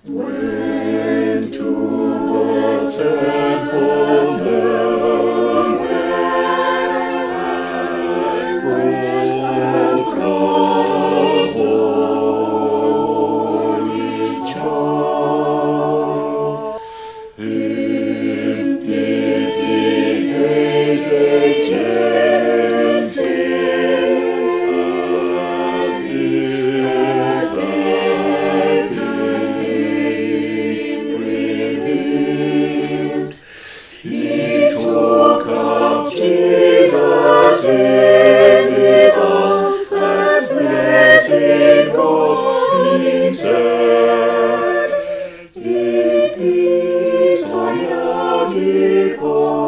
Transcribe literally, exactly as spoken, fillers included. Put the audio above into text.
When to the temple bell and crowns holy child, in pity aged sins, as is revealed, he took up Jesus in his arms, and blessing God, he said, in peace I now depart.